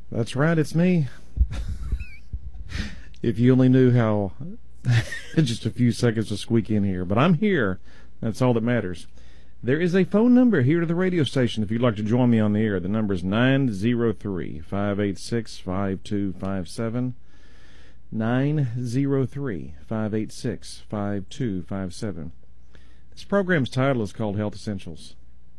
That's right, it's me. If you only knew how just a few seconds to squeak in here. But I'm here. That's all that matters. There is a phone number here to the radio station if you'd like to join me on the air. The number is 903-586-5257. 903-586-5257. This program's title is called Health Essentials.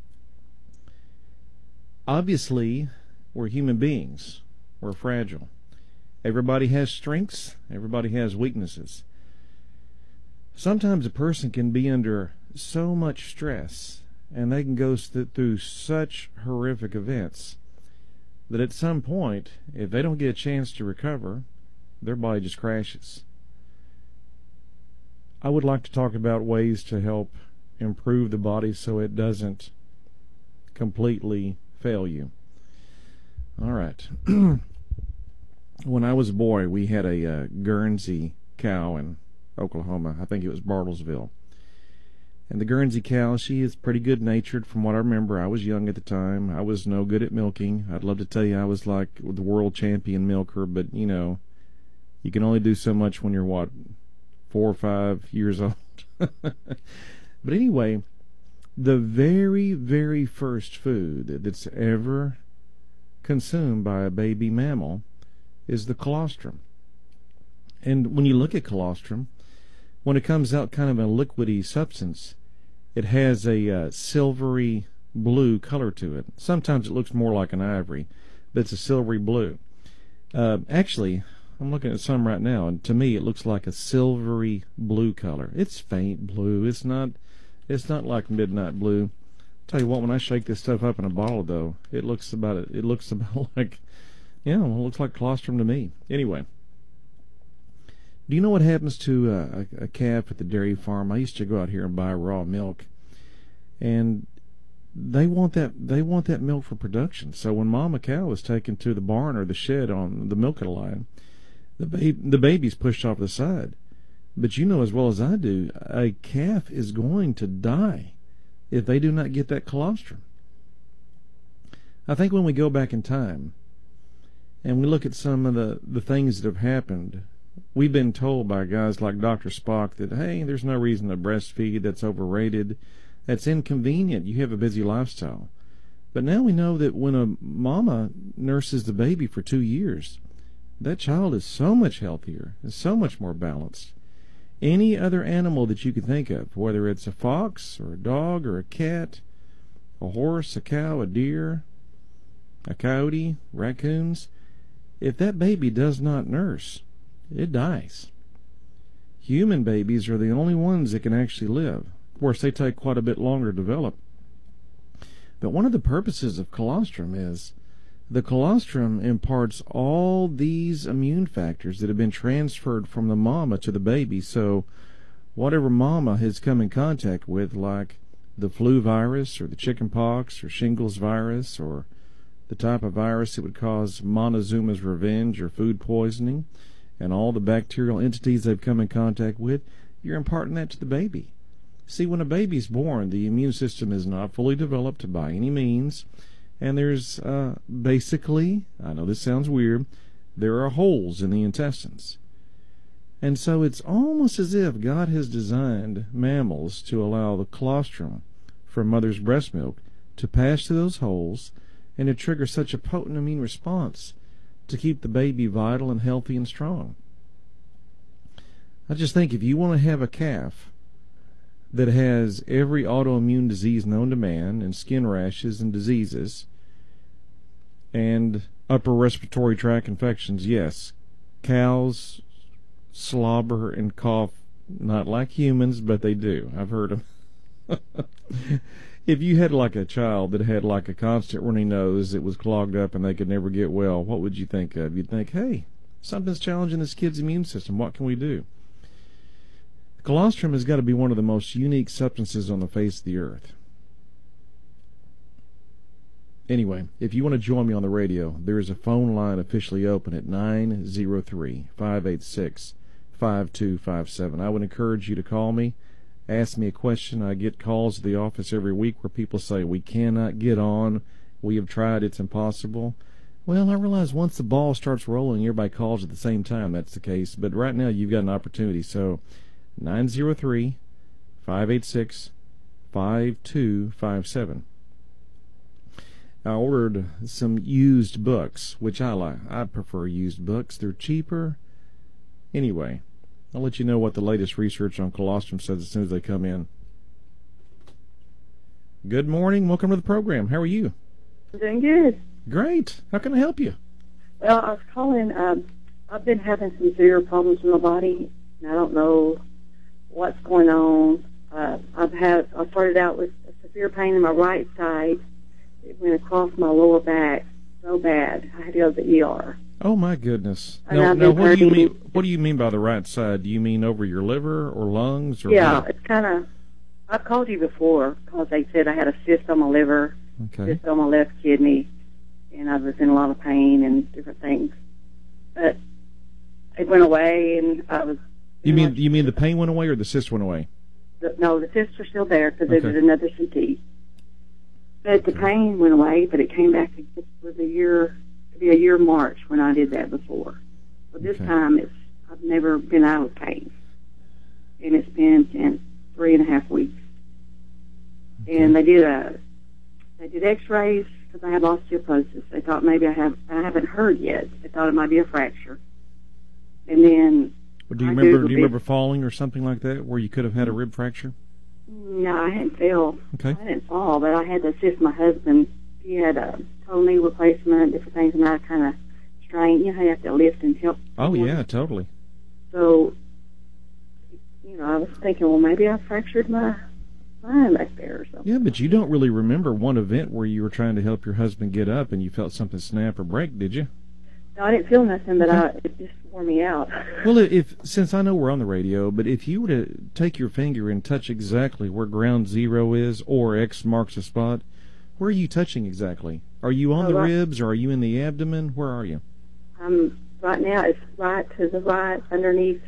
Obviously, we're human beings. We're fragile. Everybody has strengths. Everybody has weaknesses. Sometimes a person can be under so much stress, and they can go through such horrific events, that at some point, if they don't get a chance to recover, their body just crashes. I would like to talk about ways to help improve the body so it doesn't completely fail you. All right. When I was a boy, we had a Guernsey cow in Oklahoma. I think it was Bartlesville. And the Guernsey cow, she is pretty good-natured from what I remember. I was young at the time. I was no good at milking. I'd love to tell you I was like the world champion milker, but, you know, you can only do so much when you're, 4 or 5 years old. But anyway, the very, very first food that's ever consumed by a baby mammal is the colostrum. And when you look at colostrum, when it comes out kind of a liquidy substance, it has a silvery blue color to it. Sometimes it looks more like an ivory, but it's a silvery blue. Actually, I'm looking at some right now, and to me it looks like a silvery blue color. It's faint blue. It's not like midnight blue. Tell you what, when I shake this stuff up in a bottle, though, it looks about like, yeah, well, it looks like colostrum to me. Anyway, do you know what happens to a calf at the dairy farm? I used to go out here and buy raw milk, and they want that milk for production. So when mama cow is taken to the barn or the shed on the milking line, the baby's pushed off the side. But you know as well as I do, a calf is going to die if they do not get that colostrum. I think when we go back in time and we look at some of the things that have happened, we've been told by guys like Dr. Spock that, hey, there's no reason to breastfeed, that's overrated, that's inconvenient, you have a busy lifestyle. But now we know that when a mama nurses the baby for 2 years, that child is so much healthier, is so much more balanced. Any other animal that you can think of, whether it's a fox or a dog or a cat, a horse, a cow, a deer, a coyote, raccoons, if that baby does not nurse, it dies. Human babies are the only ones that can actually live. Of course, they take quite a bit longer to develop. But one of the purposes of colostrum is the colostrum imparts all these immune factors that have been transferred from the mama to the baby. So whatever mama has come in contact with, like the flu virus or the chicken pox or shingles virus or the type of virus that would cause Montezuma's revenge or food poisoning, and all the bacterial entities they've come in contact with, you're imparting that to the baby. See, when a baby's born, the immune system is not fully developed by any means, and there's basically, I know this sounds weird, there are holes in the intestines. And so it's almost as if God has designed mammals to allow the colostrum from mother's breast milk to pass through those holes and to trigger such a potent immune response to keep the baby vital and healthy and strong. I just think if you want to have a calf that has every autoimmune disease known to man, and skin rashes and diseases, and upper respiratory tract infections, yes, cows slobber and cough, not like humans, but they do. I've heard them. If you had like a child that had like a constant runny nose that was clogged up and they could never get well, what would you think of? You'd think, hey, something's challenging this kid's immune system. What can we do? Colostrum has got to be one of the most unique substances on the face of the earth. Anyway, if you want to join me on the radio, there is a phone line officially open at 903-586-5257. I would encourage you to call me, ask me a question. I get calls at the office every week where people say, we cannot get on, we have tried, it's impossible. Well, I realize once the ball starts rolling, everybody calls at the same time. That's the case. But right now, you've got an opportunity. So 903-586-5257. I ordered some used books, which I like. I prefer used books. They're cheaper. Anyway, I'll let you know what the latest research on colostrum says as soon as they come in. Good morning. Welcome to the program. How are you? I'm doing good. Great. How can I help you? Well, I was calling. I've been having some severe problems in my body, and I don't know what's going on. I started out with a severe pain in my right side. It went across my lower back so bad I had to go to the ER. Oh my goodness! And Now, what do you mean? What do you mean by the right side? Do you mean over your liver or lungs? Or yeah, what? it's kind of. I've called you before because they said I had a cyst on my liver, cyst on my left kidney, and I was in a lot of pain and different things. But it went away, and I was. You mean the pain went away or the cyst went away? No, the cysts are still there because they did another CT. But the pain went away, but it came back. It was a year March when I did that before. But this time, I've never been out of pain, and it's been since 3.5 weeks. And they did X-rays because I have osteoporosis. They thought maybe I haven't heard yet. They thought it might be a fracture. And then do you remember falling or something like that where you could have had a rib fracture? No, I hadn't fell. Okay. I didn't fall, but I had to assist my husband. He had a total knee replacement, different things, and I kind of strained. You know how you have to lift and help. Oh, yeah, totally. So, I was thinking, well, maybe I fractured my spine back there or something. Yeah, but you don't really remember one event where you were trying to help your husband get up and you felt something snap or break, did you? No, I didn't feel nothing, but it just wore me out. Well, since I know we're on the radio, but if you were to take your finger and touch exactly where ground zero is or X marks a spot, where are you touching exactly? Are you on the ribs or are you in the abdomen? Where are you? Right now it's right to the right underneath.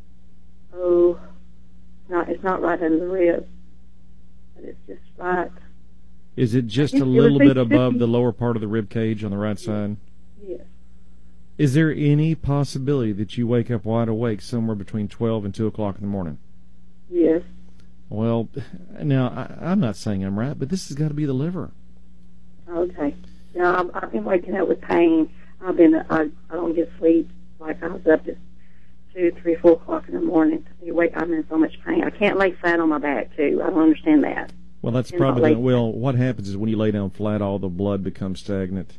Oh, it's not right under the ribs, but it's just right. Is it just a little bit above the lower part of the rib cage on the right side? Yes. Is there any possibility that you wake up wide awake somewhere between 12 and 2 o'clock in the morning? Yes. Well, now, I'm not saying I'm right, but this has got to be the liver. Okay. Yeah, I've been waking up with pain. I don't get sleep. Like I was up at 2, 3, 4 o'clock in the morning. I'm in so much pain. I can't lay flat on my back, too. I don't understand that. Well, that's probably what happens is when you lay down flat, all the blood becomes stagnant.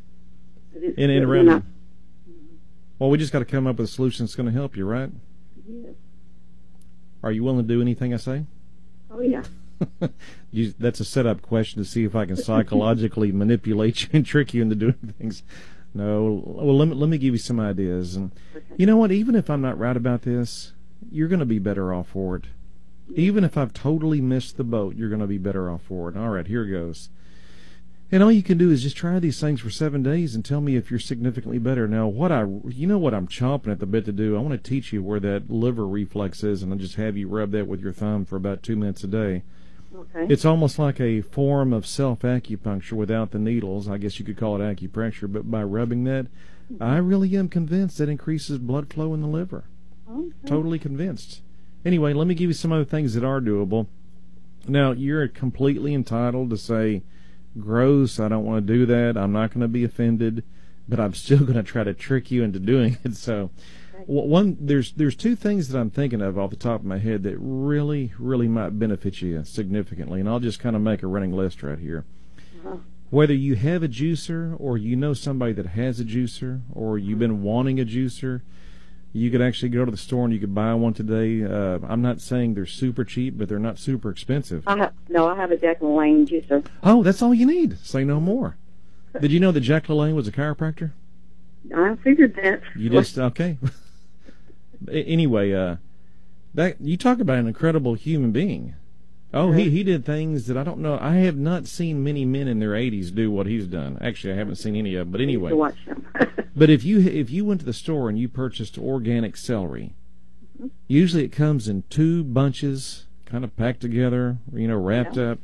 Well, we just got to come up with a solution that's going to help you, right? Yes. Are you willing to do anything I say? Oh, yeah. That's a setup question to see if I can psychologically manipulate you and trick you into doing things. No. Well, let me give you some ideas. And you know what? Even if I'm not right about this, you're going to be better off for it. Even if I've totally missed the boat, you're going to be better off for it. All right, here goes. And all you can do is just try these things for 7 days and tell me if you're significantly better. Now, you know what I'm chomping at the bit to do? I want to teach you where that liver reflex is, and I'll just have you rub that with your thumb for about 2 minutes a day. Okay. It's almost like a form of self-acupuncture without the needles. I guess you could call it acupressure, but by rubbing that, I really am convinced that increases blood flow in the liver. Okay. Totally convinced. Anyway, let me give you some other things that are doable. Now, you're completely entitled to say, gross, I don't want to do that, I'm not going to be offended, but I'm still going to try to trick you into doing it. So there's two things that I'm thinking of off the top of my head that really, really might benefit you significantly, and I'll just kind of make a running list right here. Whether you have a juicer or you know somebody that has a juicer or you've been wanting a juicer, you could actually go to the store and you could buy one today. I'm not saying they're super cheap, but they're not super expensive. I have a Jack LaLanne juicer. Oh, that's all you need. Say no more. Did you know that Jack LaLanne was a chiropractor? I figured that. You just, okay. Anyway, that you talk about an incredible human being. Oh, he did things that I don't know. I have not seen many men in their 80s do what he's done. Actually, I haven't seen any of them. But anyway, to watch them. But if you went to the store and you purchased organic celery, usually it comes in 2 bunches, kind of packed together, wrapped up.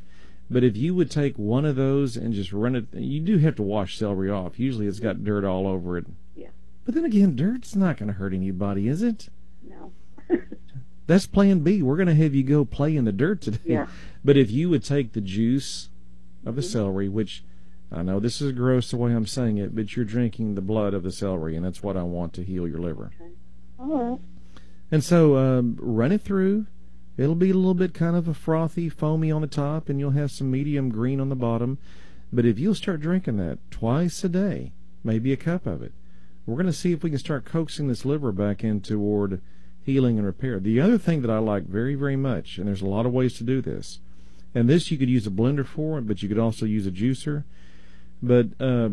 But if you would take one of those and just run it, you do have to wash celery off. Usually it's got dirt all over it. Yeah. But then again, dirt's not going to hurt anybody, is it? No. That's plan B. We're going to have you go play in the dirt today. Yeah. But if you would take the juice of the celery, which I know this is gross the way I'm saying it, but you're drinking the blood of the celery, and that's what I want to heal your liver. Okay. All right. And so run it through. It'll be a little bit kind of a frothy, foamy on the top, and you'll have some medium green on the bottom. But if you'll start drinking that twice a day, maybe a cup of it, we're going to see if we can start coaxing this liver back in toward healing and repair. The other thing that I like very, very much, and there's a lot of ways to do this, and this you could use a blender for, but you could also use a juicer. But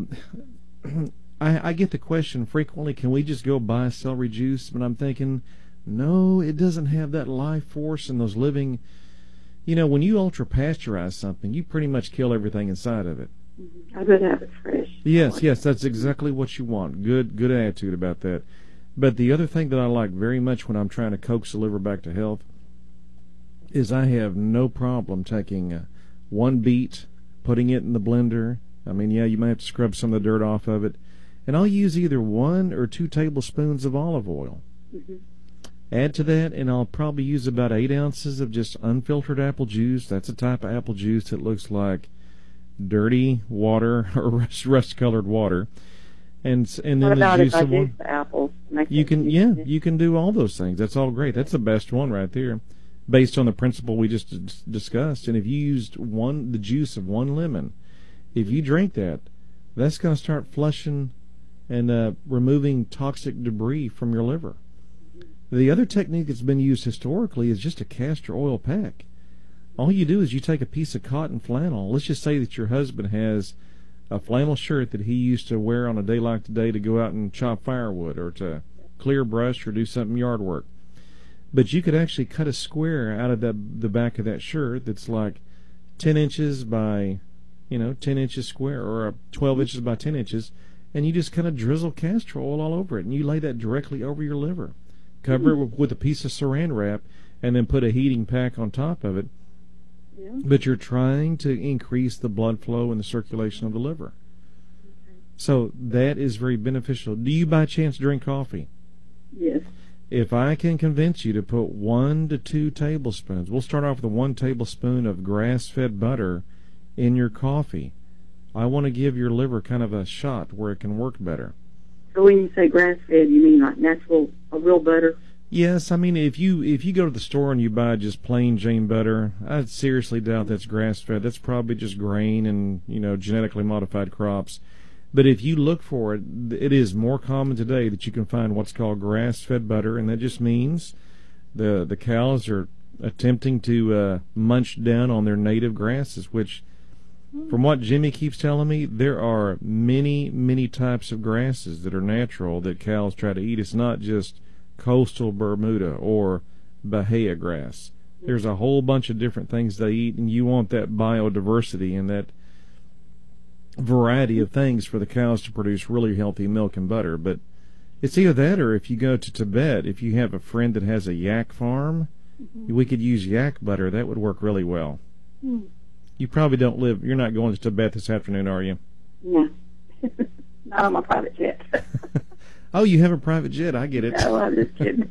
I get the question frequently, can we just go buy celery juice? But I'm thinking, no, it doesn't have that life force and those living. You know, when you ultra pasteurize something, you pretty much kill everything inside of it. Mm-hmm. I'd rather have it fresh. Yes, that's exactly what you want. Good attitude about that. But the other thing that I like very much when I'm trying to coax the liver back to health is I have no problem taking one beet, putting it in the blender. I mean, yeah, you might have to scrub some of the dirt off of it. And I'll use either 1 or 2 tablespoons of olive oil. Mm-hmm. Add to that, and I'll probably use about 8 ounces of just unfiltered apple juice. That's a type of apple juice that looks like dirty water or rust-colored water. And then what about the juice if I of one. juice the apples? You can do all those things. That's all great. That's the best one right there, based on the principle we just discussed. And if you used the juice of 1 lemon, if you drink that, that's going to start flushing and removing toxic debris from your liver. The other technique that's been used historically is just a castor oil pack. All you do is you take a piece of cotton flannel. Let's just say that your husband has a flannel shirt that he used to wear on a day like today to go out and chop firewood or to clear brush or do something yard work. But you could actually cut a square out of the back of that shirt that's like 10 inches by 10 inches square, or 12 inches by 10 inches, and you just kind of drizzle castor oil all over it, and you lay that directly over your liver. Cover it with a piece of saran wrap, and then put a heating pack on top of it. Yeah. But you're trying to increase the blood flow and the circulation of the liver. Okay. So that is very beneficial. Do you by chance drink coffee? Yes. If I can convince you to put 1 to 2 tablespoons, we'll start off with 1 tablespoon of grass-fed butter in your coffee. I want to give your liver kind of a shot where it can work better. So when you say grass-fed, you mean like natural, real butter? Yes, I mean if you go to the store and you buy just plain Jane butter, I seriously doubt that's grass-fed. That's probably just grain and genetically modified crops. But if you look for it, it is more common today that you can find what's called grass-fed butter, and that just means the cows are attempting to munch down on their native grasses, which, from what Jimmy keeps telling me, there are many, many types of grasses that are natural that cows try to eat. It's not just coastal Bermuda or Bahia grass. There's a whole bunch of different things they eat, and you want that biodiversity and that variety of things for the cows to produce really healthy milk and butter. But it's either that, or if you go to Tibet, if you have a friend that has a yak farm, we could use yak butter. That would work really well. You probably you're not going to Tibet this afternoon, are you? No. Not on my private jet. Oh, you have a private jet. I get it. No, I'm just kidding.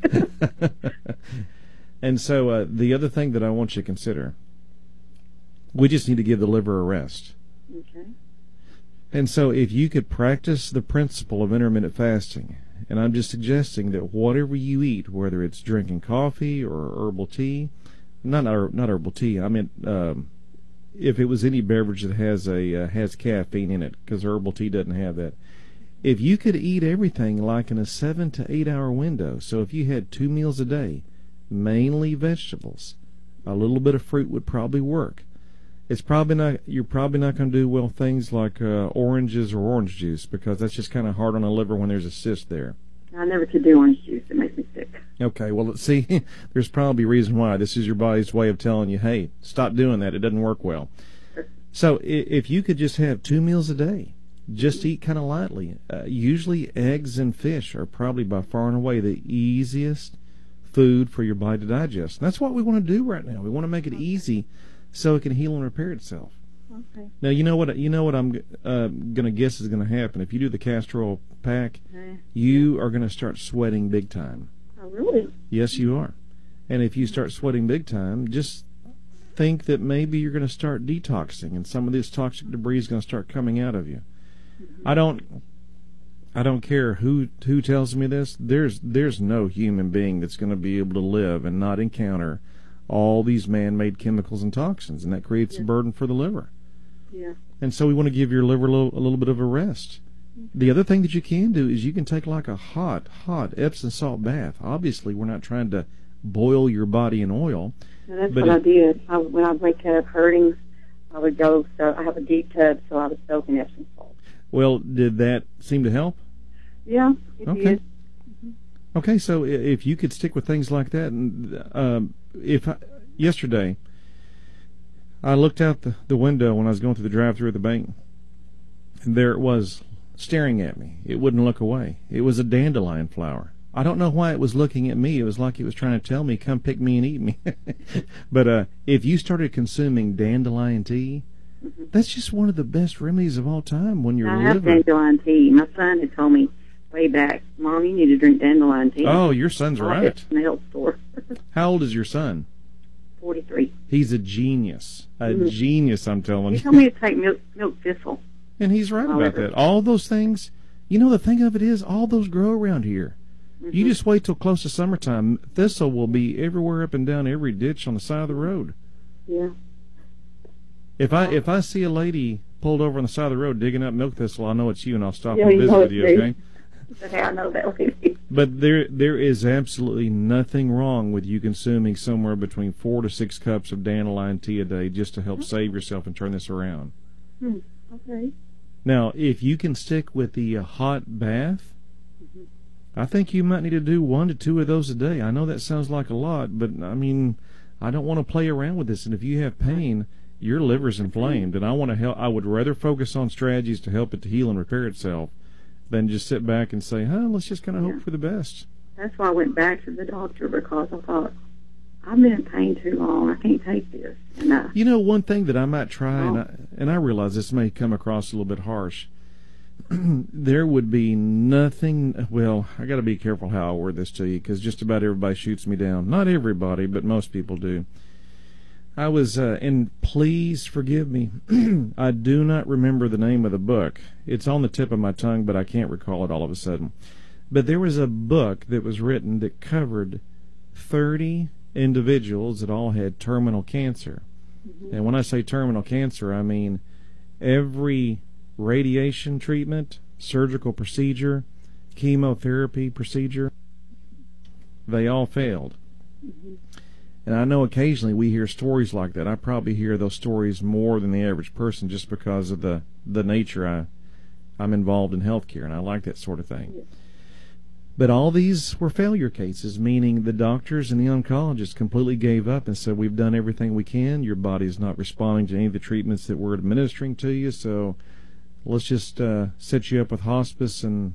And so the other thing that I want you to consider, we just need to give the liver a rest. Okay. And so if you could practice the principle of intermittent fasting, and I'm just suggesting that whatever you eat, whether it's drinking coffee or herbal tea, not herbal tea, I meant if it was any beverage that has caffeine in it, because herbal tea doesn't have that. If you could eat everything like in a 7 to 8 hour window, so if you had 2 meals a day, mainly vegetables, a little bit of fruit would probably work. You're probably not going to do well things like oranges or orange juice, because that's just kind of hard on the liver when there's a cyst there. I never could do orange juice. It makes me sick. Okay, well, let's see, there's probably a reason why. This is your body's way of telling you, hey, stop doing that. It doesn't work well. So if you could just have 2 meals a day, just eat kind of lightly. Usually eggs and fish are probably by far and away the easiest food for your body to digest. And that's what we want to do right now. We want to make it easy so it can heal and repair itself. Okay. Now you know what I'm going to guess is going to happen. If you do the castor oil pack, you are going to start sweating big time. Oh, really? Yes, you are. And if you start sweating big time, just think that maybe you're going to start detoxing, and some of this toxic debris is going to start coming out of you. I don't care who tells me this. There's no human being that's going to be able to live and not encounter all these man-made chemicals and toxins, and that creates a burden for the liver. Yeah. And so we want to give your liver a little bit of a rest. The other thing that you can do is you can take like a hot Epsom salt bath. Obviously, we're not trying to boil your body in oil. Now, that's what I did. When I wake up hurting, I would go, so I have a deep tub, so I was soaking Epsom salt. Well, did that seem to help? Yeah, it did. Okay, so if you could stick with things like that, and yesterday, I looked out the window when I was going through the drive-thru at the bank, and there it was, staring at me. It wouldn't look away. It was a dandelion flower. I don't know why it was looking at me. It was like it was trying to tell me, come pick me and eat me. But if you started consuming dandelion tea, that's just one of the best remedies of all time when you're I have dandelion tea. My son had told me way back, Mom, you need to drink dandelion tea. Oh, your son's right. In the health store. How old is your son? 43. He's a genius. A genius, I'm telling you. He told me to take milk thistle. And he's right about that. All those things, you know, the thing of it is, all those grow around here. You just wait till close to summertime. Thistle will be everywhere up and down every ditch on the side of the road. Yeah. If I see a lady pulled over on the side of the road digging up milk thistle, I know it's you, and I'll stop and visit with you, okay? That's how I know that lady. But there is absolutely nothing wrong with you consuming somewhere between 4 to 6 cups of dandelion tea a day just to help save yourself and turn this around. Okay. Now, if you can stick with the hot bath, I think you might need to do 1 to 2 of those a day. I know that sounds like a lot, but I mean, I don't want to play around with this. And if you have pain, your liver's inflamed, and I want to help. I would rather focus on strategies to help it to heal and repair itself than just sit back and say, let's just kind of hope for the best. That's why I went back to the doctor, because I thought, I've been in pain too long. I can't take this. And you know, one thing that I might try, and I realize this may come across a little bit harsh, there would be nothing, well, I got to be careful how I word this to you, because just about everybody shoots me down. Not everybody, but most people do. I was, and please forgive me, I do not remember the name of the book. It's on the tip of my tongue, but I can't recall it all of a sudden. But there was a book that was written that covered 30 individuals that all had terminal cancer. And when I say terminal cancer, I mean every radiation treatment, surgical procedure, chemotherapy procedure, they all failed. And I know occasionally we hear stories like that. I probably hear those stories more than the average person just because of the nature I'm involved in healthcare, and I like that sort of thing. But all these were failure cases, meaning the doctors and the oncologists completely gave up and said, we've done everything we can. Your body is not responding to any of the treatments that we're administering to you, so let's just set you up with hospice and,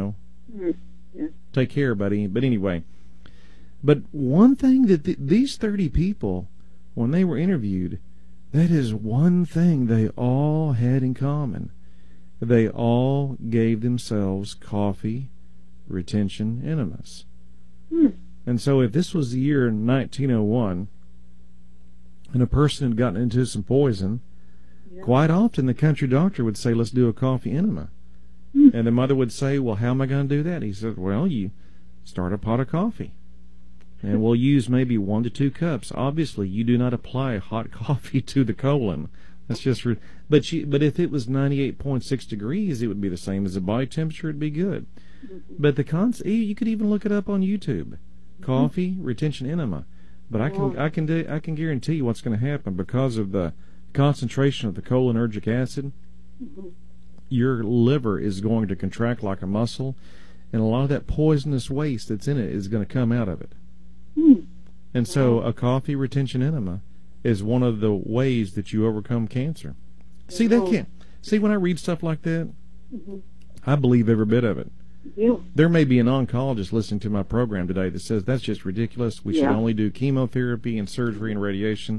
take care, buddy. But anyway, but one thing that these 30 people, when they were interviewed, that is one thing they all had in common. They all gave themselves coffee retention enemas. And so if this was the year 1901 and a person had gotten into some poison, quite often the country doctor would say, let's do a coffee enema. And the mother would say, well, how am I going to do that? He said, well, you start a pot of coffee. And we'll use maybe 1 to 2 cups. Obviously, you do not apply hot coffee to the colon. That's just but if it was 98.6 degrees, it would be the same as the body temperature. It'd be good. But you could even look it up on YouTube. Coffee retention enema. But I can guarantee you what's going to happen because of the concentration of the cholinergic acid. Your liver is going to contract like a muscle, and a lot of that poisonous waste that's in it is going to come out of it. And so a coffee retention enema is one of the ways that you overcome cancer. See, when I read stuff like that, I believe every bit of it. There may be an oncologist listening to my program today that says that's just ridiculous. We should only do chemotherapy and surgery and radiation.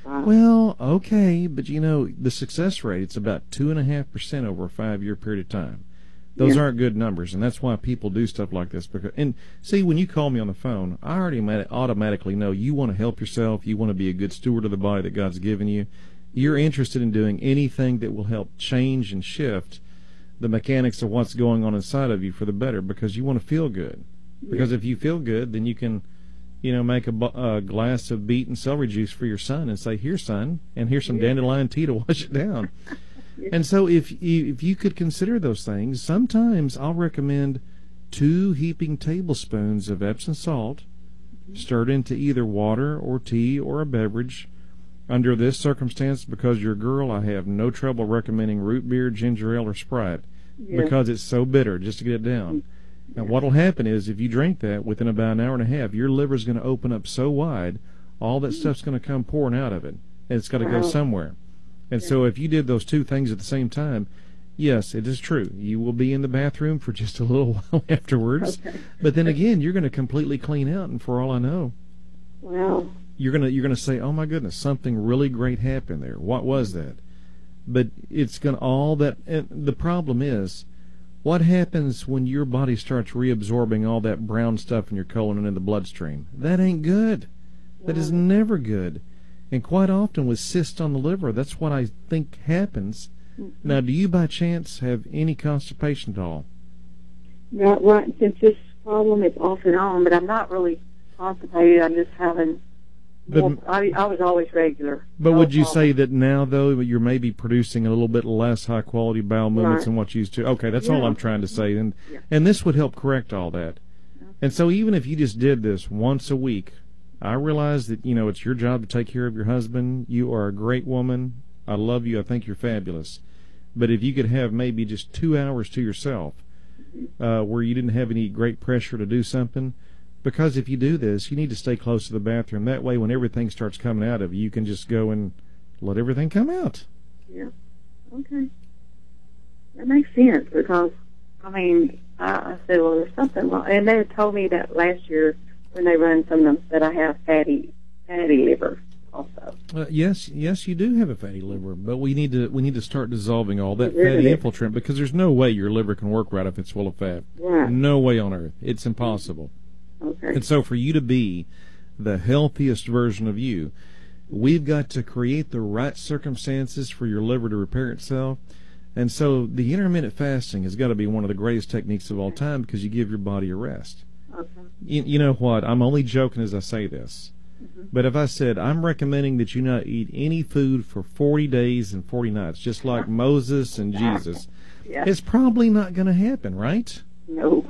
Well, okay, but the success rate, it's about 2.5% over a 5-year period of time. Those aren't good numbers, and that's why people do stuff like this. And see, when you call me on the phone, I already automatically know you want to help yourself, you want to be a good steward of the body that God's given you. You're interested in doing anything that will help change and shift the mechanics of what's going on inside of you for the better, because you want to feel good. Because if you feel good, then you can make a glass of beet and celery juice for your son and say, "Here, son, and here's some dandelion tea to wash it down." And so if you could consider those things, sometimes I'll recommend 2 heaping tablespoons of Epsom salt stirred into either water or tea or a beverage. Under this circumstance, because you're a girl, I have no trouble recommending root beer, ginger ale, or Sprite because it's so bitter, just to get it down. Now, what'll happen is if you drink that within about an hour and a half, your liver's going to open up so wide, all that stuff's going to come pouring out of it, and it's got to go somewhere. And so if you did those 2 things at the same time, yes, it is true. You will be in the bathroom for just a little while afterwards. Okay. But then again, you're going to completely clean out, and for all I know, you're going to say, "Oh my goodness, something really great happened there. What was that?" But it's going to all that. And the problem is, what happens when your body starts reabsorbing all that brown stuff in your colon and in the bloodstream? That ain't good. That is never good. And quite often with cysts on the liver, that's what I think happens. Now, do you by chance have any constipation at all? Not right, since this problem is off and on, but I'm not really constipated. I'm just having... I was always regular. But would you say that now, though, you're maybe producing a little bit less high-quality bowel movements than what you used to? Okay, that's all I'm trying to say. And this would help correct all that. And so even if you just did this once a week, I realize that, it's your job to take care of your husband. You are a great woman. I love you. I think you're fabulous. But if you could have maybe just 2 hours to yourself where you didn't have any great pressure to do something, because if you do this, you need to stay close to the bathroom. That way, when everything starts coming out of you, you can just go and let everything come out. Yeah. Okay. That makes sense because, I said, well, there's something wrong. And they had told me that last year when they run some of them that I have fatty liver also. Yes, you do have a fatty liver, but we need to start dissolving all that fatty infiltrant, because there's no way your liver can work right if it's full of fat. Right. No way on earth. It's impossible. Okay. And so for you to be the healthiest version of you, we've got to create the right circumstances for your liver to repair itself. And so the intermittent fasting has got to be one of the greatest techniques of all time, because you give your body a rest. Okay. You know what? I'm only joking as I say this. But if I said, I'm recommending that you not eat any food for 40 days and 40 nights, just like Moses and Jesus, it's probably not going to happen, right? No.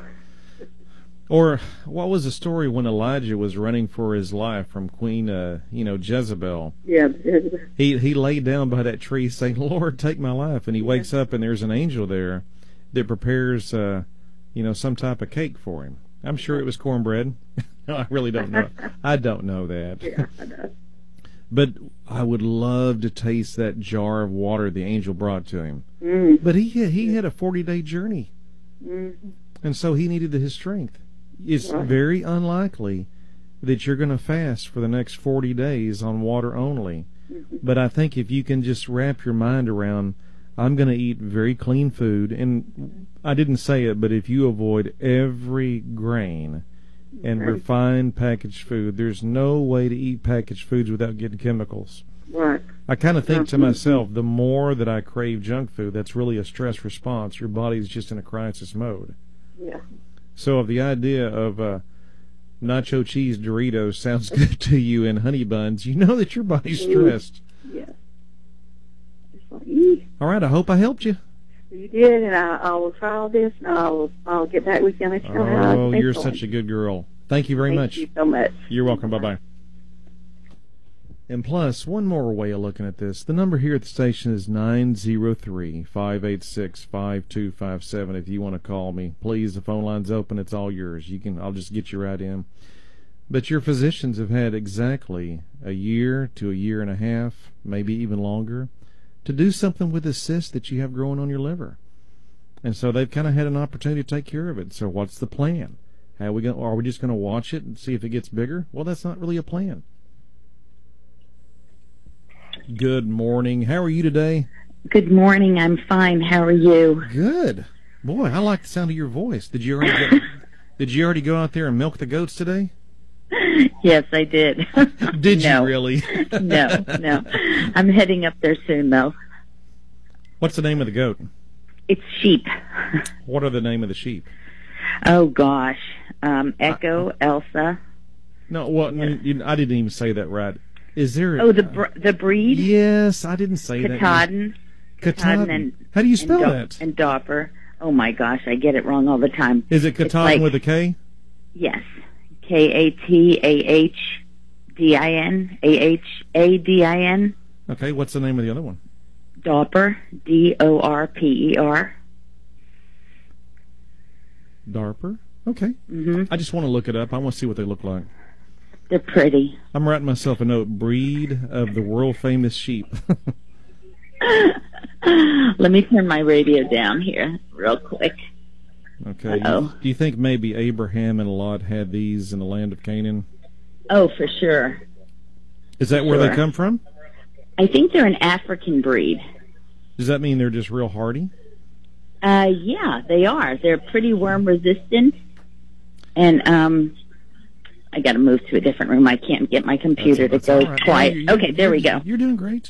Or what was the story when Elijah was running for his life from Queen, Jezebel? Yeah. He laid down by that tree saying, "Lord, take my life." And he wakes up and there's an angel there that prepares, some type of cake for him. I'm sure it was cornbread. No, I really don't know. I don't know that. Yeah, I know. But I would love to taste that jar of water the angel brought to him. But he had a 40-day journey. And so he needed his strength. It's very unlikely that you're going to fast for the next 40 days on water only. But I think if you can just wrap your mind around, I'm going to eat very clean food, and I didn't say it, but if you avoid every grain and refined packaged food, there's no way to eat packaged foods without getting chemicals. Right. I kind of think to myself, the more that I crave junk food, that's really a stress response. Your body's just in a crisis mode. Yeah. So if the idea of nacho cheese Doritos sounds good to you and honey buns, you know that your body's stressed. Yeah. All right, I hope I helped you. You did, and I will try all this, and I'll get back with you on the show. Oh, you're such a good girl. Thank you very much. Thank you so much. You're welcome. Bye-bye. And plus, one more way of looking at this. The number here at the station is 903-586-5257. If you want to call me, please, the phone line's open. It's all yours. I'll just get you right in. But your physicians have had exactly a year to a year and a half, maybe even longer, to do something with the cyst that you have growing on your liver. And so they've kind of had an opportunity to take care of it. So what's the plan? Are we just going to watch it and see if it gets bigger? Well, that's not really a plan. Good morning. How are you today? Good morning. I'm fine. How are you? Good. Boy, I like the sound of your voice. Did you already go out there and milk the goats today? Yes, I did. Did you really? No. I'm heading up there soon, though. What's the name of the goat? It's sheep. What are the name of the sheep? Oh, gosh. Echo, Elsa. No, well, I didn't even say that right. Is there... Oh, the breed? Yes, I didn't say Katahdin. that. Katahdin. How do you spell that? And Dopper. Oh, my gosh, I get it wrong all the time. Is it Katahdin with a K? Yes. Katahdin. Ahadin. Okay, what's the name of the other one? Dopper. Dorper. Darper? Okay. Mm-hmm. I just want to look it up. I want to see what they look like. They're pretty. I'm writing myself a note. Breed of the world-famous sheep. Let me turn my radio down here real quick. Okay. Uh-oh. Do you think maybe Abraham and Lot had these in the land of Canaan? Oh, for sure. Is that where they come from? I think they're an African breed. Does that mean they're just real hardy? Yeah, they are. They're pretty worm resistant. And I got to move to a different room. I can't get my computer to go quiet. Okay, there we go. You're doing great.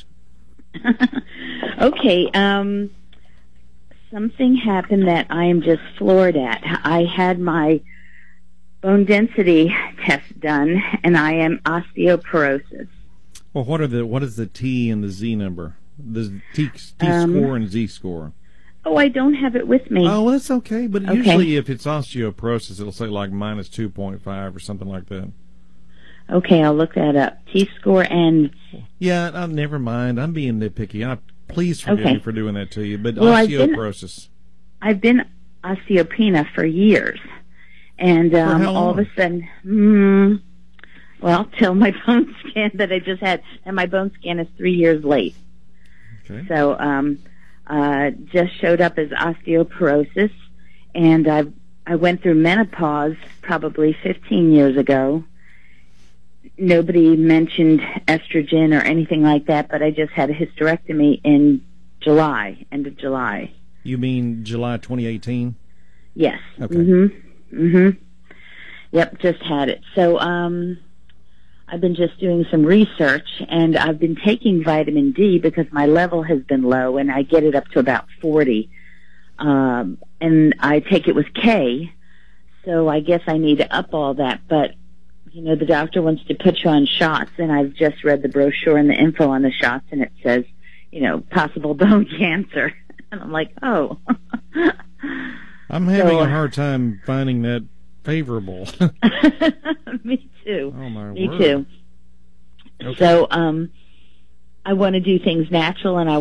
Okay, something happened that I am just floored at. I had my bone density test done, and I am osteoporosis. Well, what is the T and the Z number? The T score and Z score. Oh, I don't have it with me. Oh, well, that's okay. But usually if it's osteoporosis, it'll say like minus 2.5 or something like that. Okay, I'll look that up. T-score and... Yeah, never mind. I'm being nitpicky. Please forgive me for doing that to you. But well, osteoporosis. I've been osteopenia for years. And all of a sudden... till my bone scan that I just had. And my bone scan is 3 years late. Okay. So, just showed up as osteoporosis. And I went through menopause probably 15 years ago. Nobody mentioned estrogen or anything like that, but I just had a hysterectomy in July, end of July. You mean July 2018? Yes. Okay. Yep, just had it. So, I've been just doing some research, and I've been taking vitamin D because my level has been low, and I get it up to about 40. And I take it with K, so I guess I need to up all that, but the doctor wants to put you on shots, and I've just read the brochure and the info on the shots, and it says, possible bone cancer. And I'm like, oh. I'm having a hard time finding that favorable. Me too. Oh, my word. Me too. Okay. So, I want to do things natural, and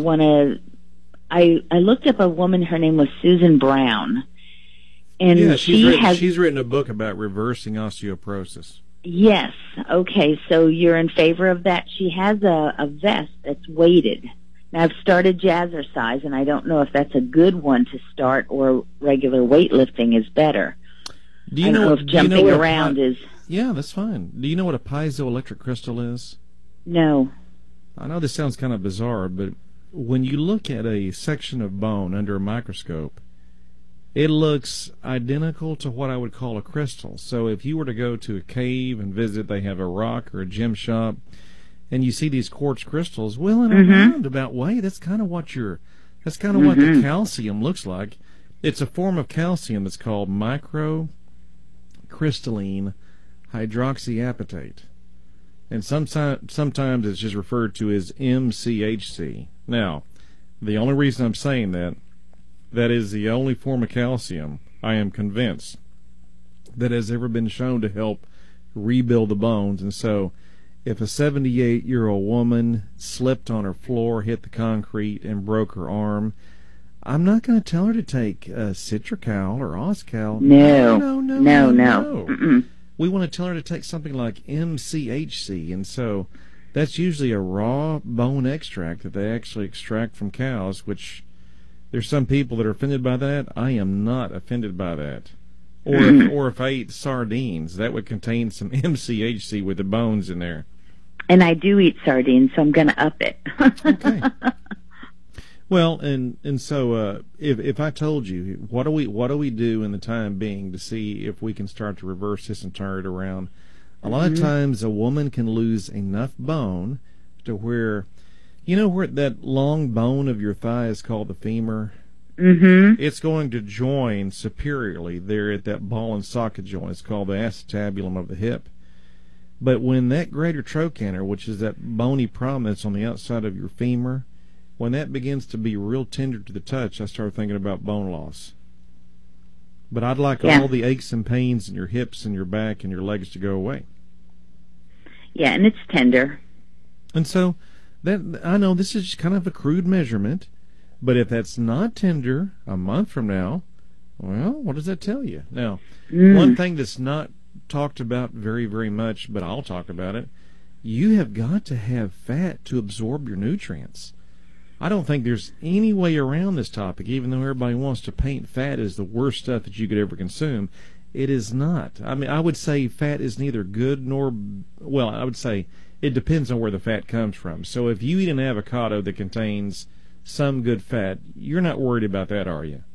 I looked up a woman, her name was Susan Brown. And yeah, she's written a book about reversing osteoporosis. Yes. Okay. So you're in favor of that. She has a vest that's weighted. Now I've started Jazzercise, and I don't know if that's a good one to start or regular weightlifting is better. Do you know if jumping around is? Yeah, that's fine. Do you know what a piezoelectric crystal is? No. I know this sounds kind of bizarre, but when you look at a section of bone under a microscope, it looks identical to what I would call a crystal. So if you were to go to a cave and visit, they have a rock or a gem shop, and you see these quartz crystals, well, in a roundabout way, that's kind of what what the calcium looks like. It's a form of calcium that's called microcrystalline hydroxyapatite. And sometimes it's just referred to as MCHC. Now, the only reason I'm saying that is the only form of calcium, I am convinced, that has ever been shown to help rebuild the bones. And so if a 78-year-old woman slipped on her floor, hit the concrete, and broke her arm, I'm not going to tell her to take Citracal or Oscal. No. No. We want to tell her to take something like MCHC, and so that's usually a raw bone extract that they actually extract from cows, which there's some people that are offended by that. I am not offended by that. Or if I eat sardines, that would contain some MCHC with the bones in there. And I do eat sardines, so I'm going to up it. Okay. Well, and so if I told you what do we do in the time being to see if we can start to reverse this and turn it around? A lot of times a woman can lose enough bone to where, where that long bone of your thigh is called the femur. Mm-hmm. It's going to join superiorly there at that ball and socket joint. It's called the acetabulum of the hip. But when that greater trochanter, which is that bony problem that's on the outside of your femur, when that begins to be real tender to the touch, I start thinking about bone loss. But I'd like all the aches and pains in your hips and your back and your legs to go away. Yeah, and it's tender. And so, that I know this is just kind of a crude measurement, but if that's not tender a month from now, well, what does that tell you? Now, one thing that's not talked about very, very much, but I'll talk about it, you have got to have fat to absorb your nutrients. I don't think there's any way around this topic, even though everybody wants to paint fat as the worst stuff that you could ever consume. It is not. I mean, I would say fat is neither good nor, well, I would say it depends on where the fat comes from. So if you eat an avocado that contains some good fat, you're not worried about that, are you?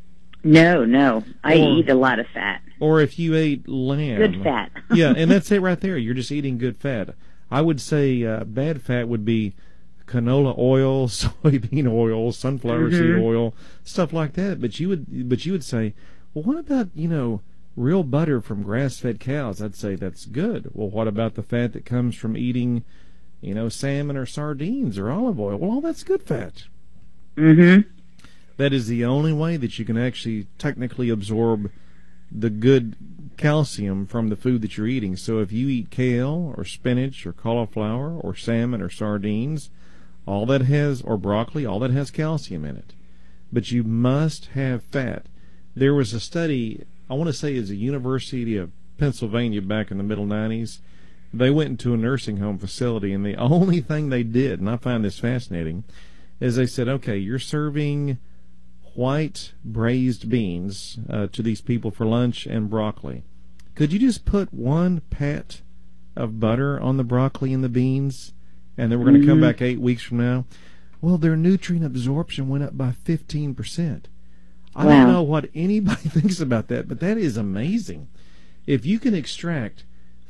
No. I eat a lot of fat. Or if you ate lamb. Good fat. Yeah, and that's it right there. You're just eating good fat. I would say bad fat would be canola oil, soybean oil, sunflower seed oil, stuff like that. But you would say, well, what about, real butter from grass-fed cows? I'd say that's good. Well, what about the fat that comes from eating, salmon or sardines or olive oil? Well, all that's good fat. Mm-hmm. That is the only way that you can actually technically absorb the good calcium from the food that you're eating. So if you eat kale or spinach or cauliflower or salmon or sardines, all that has, or broccoli, all that has calcium in it. But you must have fat. There was a study, I want to say it's the University of Pennsylvania back in the middle 90s. They went into a nursing home facility, and the only thing they did, and I find this fascinating, is they said, okay, you're serving white braised beans to these people for lunch and broccoli. Could you just put one pat of butter on the broccoli and the beans? And then we're going to come back 8 weeks from now. Well, their nutrient absorption went up by 15%. I don't know what anybody thinks about that, but that is amazing. If you can extract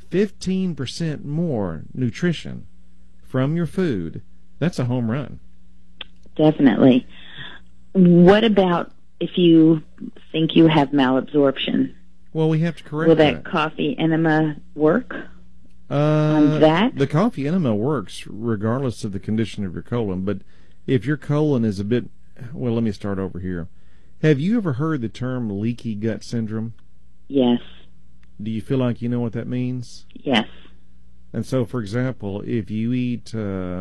15% more nutrition from your food, that's a home run. Definitely. What about if you think you have malabsorption? Well, we have to correct that. Will that coffee enema work? On that? The coffee enema works regardless of the condition of your colon, but if your colon is a bit, well, let me start over here. Have you ever heard the term leaky gut syndrome? Yes. Do you feel like you know what that means? Yes. And so, for example, if you eat,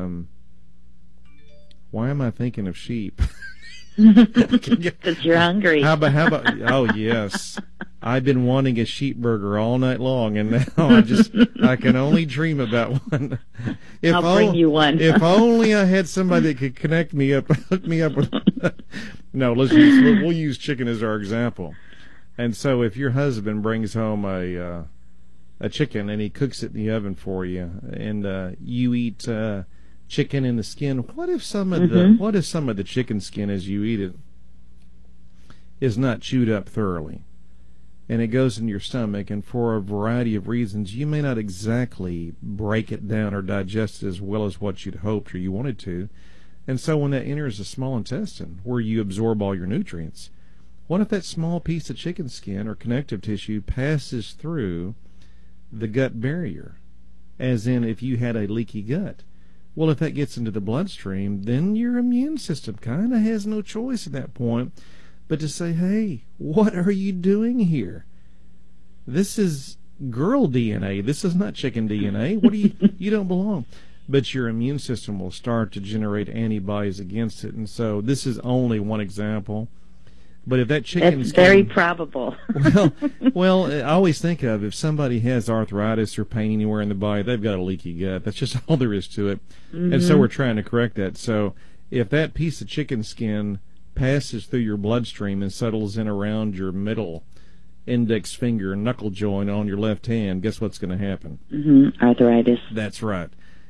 why am I thinking of sheep? Because you're hungry. How about, oh, yes. I've been wanting a sheep burger all night long, and now I can only dream about one. I'll bring you one. If only I had somebody that could hook me up with. No, we'll use chicken as our example. And so, if your husband brings home a chicken and he cooks it in the oven for you, and you eat chicken in the skin, what if some of the chicken skin as you eat it is not chewed up thoroughly? And it goes in your stomach, and for a variety of reasons, you may not exactly break it down or digest it as well as what you'd hoped or you wanted to. And so when that enters the small intestine, where you absorb all your nutrients, what if that small piece of chicken skin or connective tissue passes through the gut barrier? As in, if you had a leaky gut. Well, if that gets into the bloodstream, then your immune system kind of has no choice at that point but to say, hey, what are you doing here? This is girl DNA. This is not chicken DNA. What do you don't belong. But your immune system will start to generate antibodies against it. And so this is only one example. But if that chicken That's very probable. well, I always think of if somebody has arthritis or pain anywhere in the body, they've got a leaky gut. That's just all there is to it. And so we're trying to correct that. So if that piece of chicken skin passes through your bloodstream and settles in around your middle index finger knuckle joint on your left hand, guess what's going to happen? Arthritis. That's right.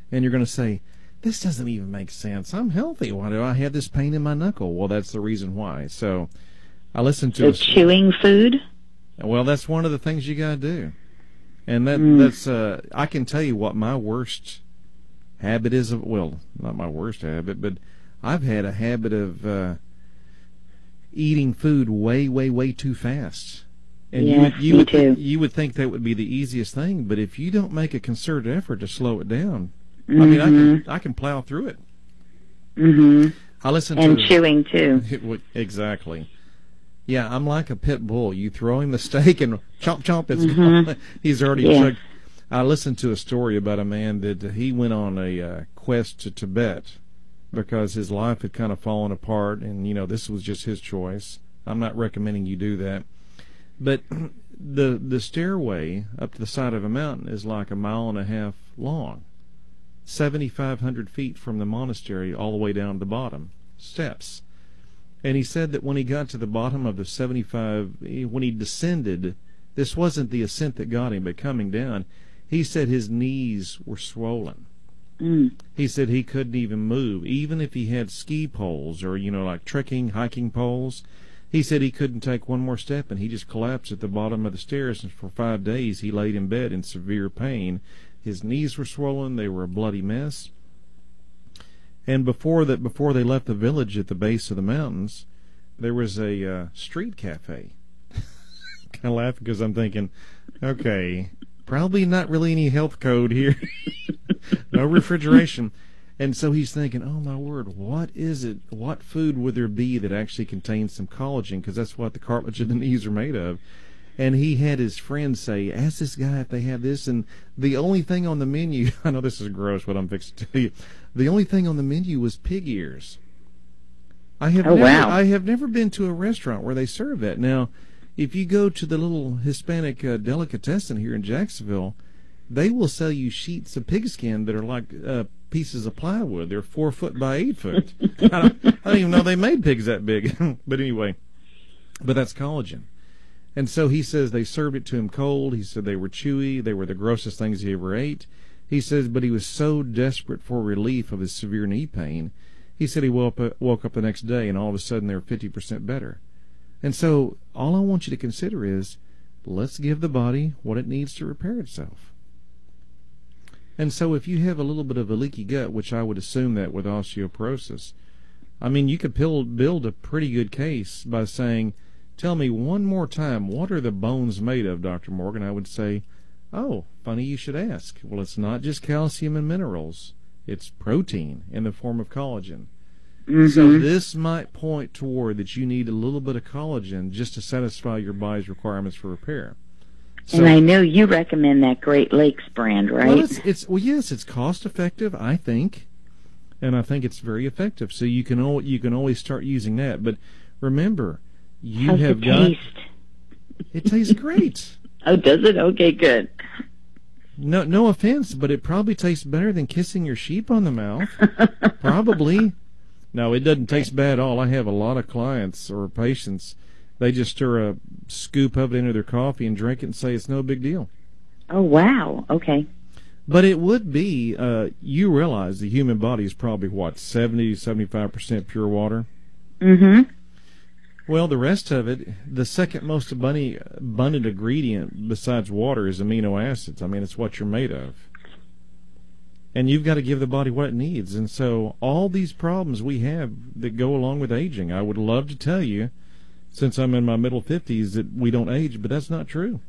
And you're going to say, this doesn't even make sense. I'm healthy. Why do I have this pain in my knuckle? Well, that's the reason why. So I listened to... So chewing food? Well, that's one of the things you got to do. And that's I can tell you what my worst habit is. Well, not my worst habit, but I've had a habit of eating food way too fast. And yes, you too. You would think that would be the easiest thing, but if you don't make a concerted effort to slow it down, Mm-hmm. I mean, I can plow through it. Mm-hmm. I listen and to chewing too. Exactly. Yeah, I'm like a pit bull. You throw him the steak and chomp chomp, it's Mm-hmm. gone. He's already chugged. I listened to a story about a man that he went on a quest to Tibet because his life had kind of fallen apart, and this was just his choice. I'm not recommending you do that, but the stairway up to the side of a mountain is like 1.5 miles long, 7,500 feet from the monastery all the way down to the bottom steps. And he said that when he got to the bottom of the 75, when he descended, this wasn't the ascent that got him, but coming down, he said his knees were swollen. He said he couldn't even move, even if he had ski poles or like trekking, hiking poles. He said he couldn't take one more step, and he just collapsed at the bottom of the stairs, and for 5 days he laid in bed in severe pain. His knees were swollen, they were a bloody mess. And before they left the village at the base of the mountains, there was a street cafe. Kind of laughing because I'm thinking, okay, probably not really any health code here. No refrigeration. And so he's thinking, oh my word, what is it? What food would there be that actually contains some collagen? Because that's what the cartilage of the knees are made of. And he had his friends say, ask this guy if they have this. And the only thing on the menu, I know this is gross what I'm fixing to tell you, the only thing on the menu was pig ears. I have never been to a restaurant where they serve that. Now, if you go to the little Hispanic delicatessen here in Jacksonville, they will sell you sheets of pigskin that are like pieces of plywood. They're 4 foot by 8 foot. I don't even know they made pigs that big. But anyway, but that's collagen. And so he says they served it to him cold. He said they were chewy. They were the grossest things he ever ate. He says, but he was so desperate for relief of his severe knee pain. He said he woke up the next day, and all of a sudden they were 50% better. And so all I want you to consider is, let's give the body what it needs to repair itself. And so if you have a little bit of a leaky gut, which I would assume that with osteoporosis, I mean, you could build a pretty good case by saying, tell me one more time, what are the bones made of, Dr. Morgan? I would say, oh, funny you should ask. Well, it's not just calcium and minerals. It's protein in the form of collagen. Mm-hmm. So this might point toward that you need a little bit of collagen just to satisfy your body's requirements for repair. So, and I know you recommend that Great Lakes brand, right? Well, yes, it's cost effective, I think, and I think it's very effective. So you can always start using that. But remember, How's it taste? It tastes great. Oh, does it? Okay, good. No offense, but it probably tastes better than kissing your sheep on the mouth. Probably. No, it doesn't taste bad at all. I have a lot of clients or patients. They just stir a scoop of it into their coffee and drink it and say it's no big deal. Oh, wow. Okay. But it would be, you realize the human body is probably, 70-75% pure water? Mm-hmm. Well, the rest of it, the second most abundant ingredient besides water is amino acids. I mean, it's what you're made of. And you've got to give the body what it needs. And so all these problems we have that go along with aging, I would love to tell you, since I'm in my middle 50s, that we don't age, but that's not true.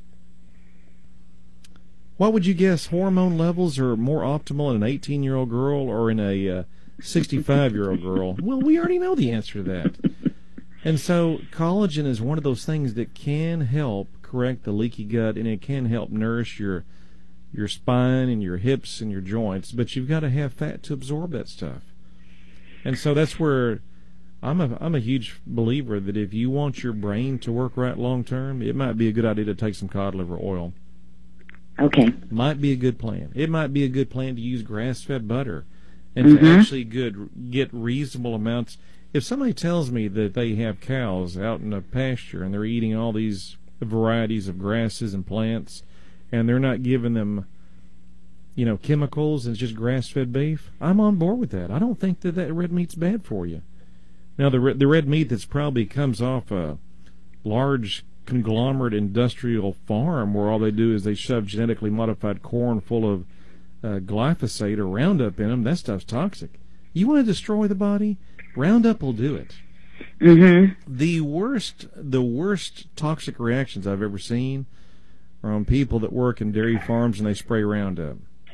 What would you guess hormone levels are more optimal in an 18-year-old girl or in a 65-year-old girl? Well, we already know the answer to that. And so collagen is one of those things that can help correct the leaky gut, and it can help nourish your spine and your hips and your joints, but you've got to have fat to absorb that stuff. And so that's where I'm a huge believer that if you want your brain to work right long term, it might be a good idea to take some cod liver oil. Okay. Might be a good plan. It might be a good plan to use grass-fed butter and to actually get reasonable amounts. If somebody tells me that they have cows out in a pasture and they're eating all these varieties of grasses and plants, and they're not giving them chemicals and it's just grass-fed beef, I'm on board with that. I don't think that red meat's bad for you. Now, the red meat that's probably comes off a large conglomerate industrial farm where all they do is they shove genetically modified corn full of glyphosate or Roundup in them, that stuff's toxic. You want to destroy the body? Roundup will do it. Mm-hmm. The worst toxic reactions I've ever seen are on people that work in dairy farms and they spray Roundup.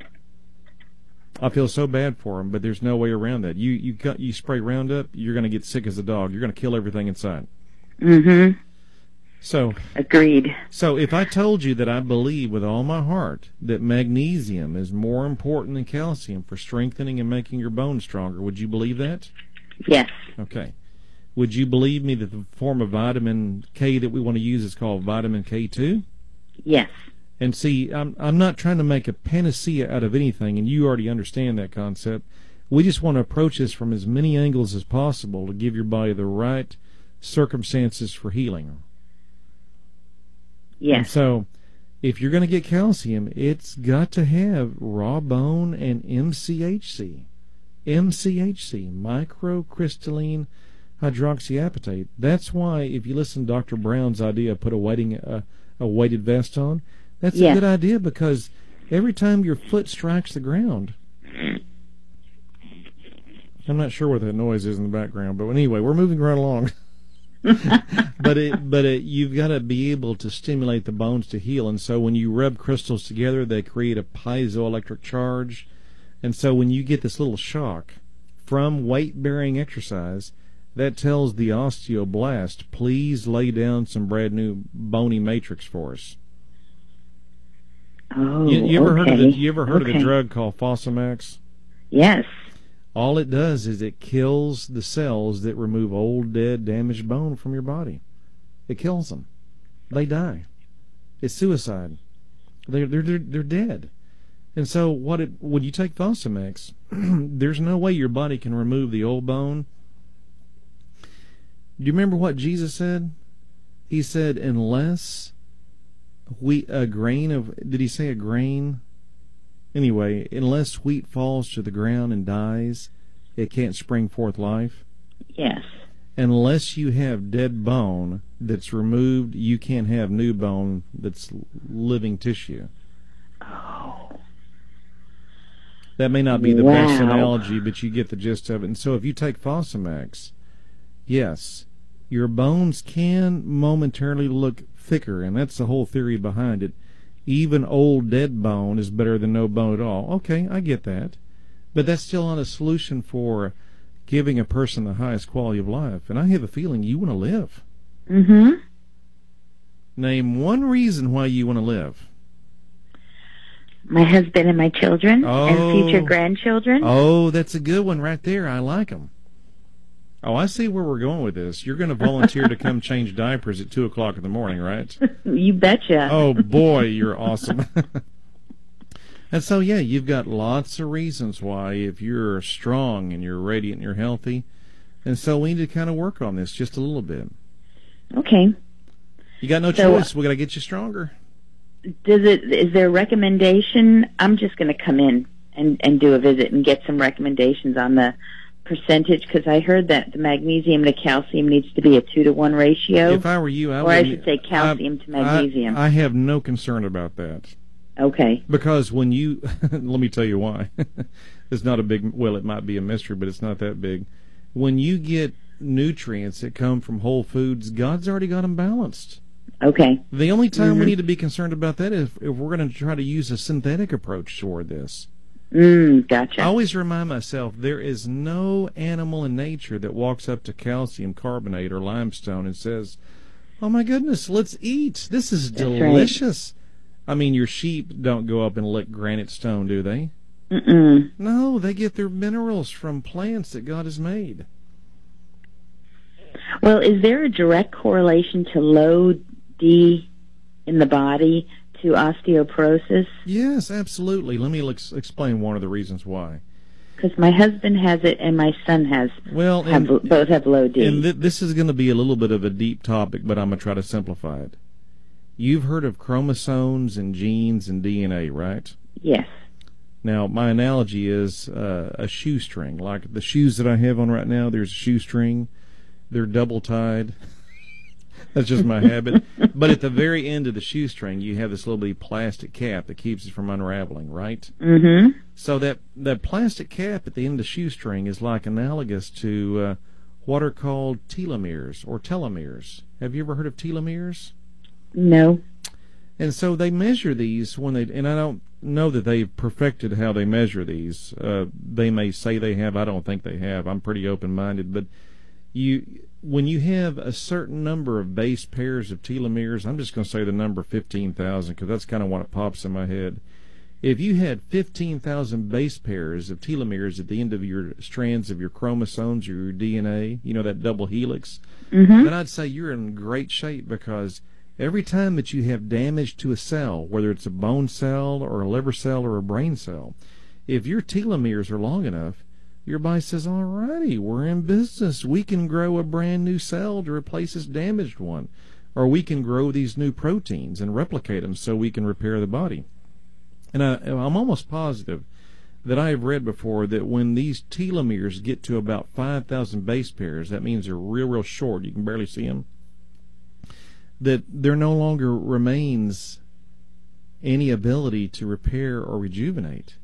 I feel so bad for them, but there's no way around that. You spray Roundup, you're going to get sick as a dog. You're going to kill everything inside. Mm-hmm. So agreed. So if I told you that I believe with all my heart that magnesium is more important than calcium for strengthening and making your bones stronger, would you believe that? Yes. Okay. Would you believe me that the form of vitamin K that we want to use is called vitamin K2? Yes. And see, I'm not trying to make a panacea out of anything, and you already understand that concept. We just want to approach this from as many angles as possible to give your body the right circumstances for healing. Yes. And so, if you're going to get calcium, it's got to have raw bone and MCHC. MCHC, microcrystalline hydroxyapatite. That's why, if you listen to Dr. Brown's idea of put a weighted vest on, that's a good idea, because every time your foot strikes the ground, I'm not sure what that noise is in the background, but anyway, we're moving right along. but you've got to be able to stimulate the bones to heal, and so when you rub crystals together, they create a piezoelectric charge, and so when you get this little shock from weight-bearing exercise, that tells the osteoblast, please lay down some brand new bony matrix for us. Oh, you ever okay. heard of the drug called Fosamax? Yes. All it does is it kills the cells that remove old, dead, damaged bone from your body. It kills them. They die. It's suicide. They're dead. And so when you take Fosamax, there's no way your body can remove the old bone. Do you remember what Jesus said? He said, unless a grain of, did he say a grain? Anyway, unless wheat falls to the ground and dies, it can't spring forth life. Yes. Unless you have dead bone that's removed, you can't have new bone that's living tissue. Oh. That may not be the best analogy, but you get the gist of it. And so if you take Fosamax, yes, your bones can momentarily look thicker, and that's the whole theory behind it. Even old dead bone is better than no bone at all. Okay, I get that. But that's still not a solution for giving a person the highest quality of life. And I have a feeling you want to live. Mm-hmm. Name one reason why you want to live. My husband and my children and future grandchildren. Oh, that's a good one right there. I like them. Oh, I see where we're going with this. You're going to volunteer to come change diapers at 2 o'clock in the morning, right? You betcha. Oh, boy, you're awesome. And so, yeah, you've got lots of reasons why, if you're strong and you're radiant and you're healthy. And so we need to kind of work on this just a little bit. Okay. You got no choice. We got to get you stronger. Is there a recommendation? I'm just going to come in and do a visit and get some recommendations on the percentage, because I heard that the magnesium to calcium needs to be a 2-to-1 ratio. If I were you, I should say calcium to magnesium. I have no concern about that. Okay. Because when you, let me tell you why. It's not a big, well, it might be a mystery, but it's not that big. When you get nutrients that come from whole foods, God's already got them balanced. Okay. The only time we need to be concerned about that is if we're going to try to use a synthetic approach toward this. Gotcha. I always remind myself there is no animal in nature that walks up to calcium carbonate or limestone and says, oh my goodness, let's eat. This is delicious. Right. I mean, your sheep don't go up and lick granite stone, do they? Mm-mm. No, they get their minerals from plants that God has made. Well, is there a direct correlation to low D in the body to osteoporosis? Yes, absolutely. Let me explain one of the reasons why. Because my husband has it and my son has. Well, both have low D. And this is going to be a little bit of a deep topic, but I'm going to try to simplify it. You've heard of chromosomes and genes and DNA, right? Yes. Now, my analogy is a shoestring. Like the shoes that I have on right now, there's a shoestring. They're double tied. That's just my habit. But at the very end of the shoestring, you have this little bitty plastic cap that keeps it from unraveling, right? Mm-hmm. So that plastic cap at the end of the shoestring is like analogous to what are called telomeres or telomeres. Have you ever heard of telomeres? No. And so they measure these when they, and I don't know that they've perfected how they measure these. They may say they have. I don't think they have. I'm pretty open-minded. But when you have a certain number of base pairs of telomeres, I'm just going to say the number 15,000 because that's kind of what pops in my head. If you had 15,000 base pairs of telomeres at the end of your strands of your chromosomes, your DNA, you know, that double helix, then I'd say you're in great shape because every time that you have damage to a cell, whether it's a bone cell or a liver cell or a brain cell, if your telomeres are long enough, your body says, all righty, we're in business. We can grow a brand new cell to replace this damaged one. Or we can grow these new proteins and replicate them so we can repair the body. And I'm almost positive that I have read before that when these telomeres get to about 5,000 base pairs, that means they're real, real short. You can barely see them. That there no longer remains any ability to repair or rejuvenate.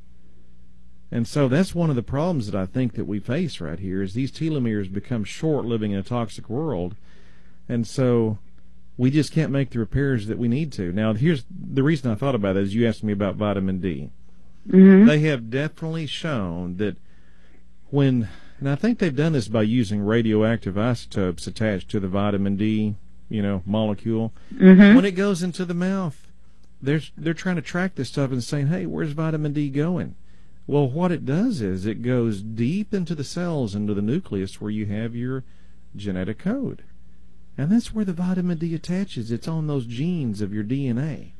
And so that's one of the problems that I think that we face right here is these telomeres become short living in a toxic world. And so we just can't make the repairs that we need to. Now, here's the reason I thought about it is you asked me about vitamin D. Mm-hmm. They have definitely shown that when, and I think they've done this by using radioactive isotopes attached to the vitamin D, molecule. Mm-hmm. When it goes into the mouth, they're trying to track this stuff and saying, hey, where's vitamin D going? Well, what it does is it goes deep into the cells, into the nucleus where you have your genetic code. And that's where the vitamin D attaches. It's on those genes of your DNA.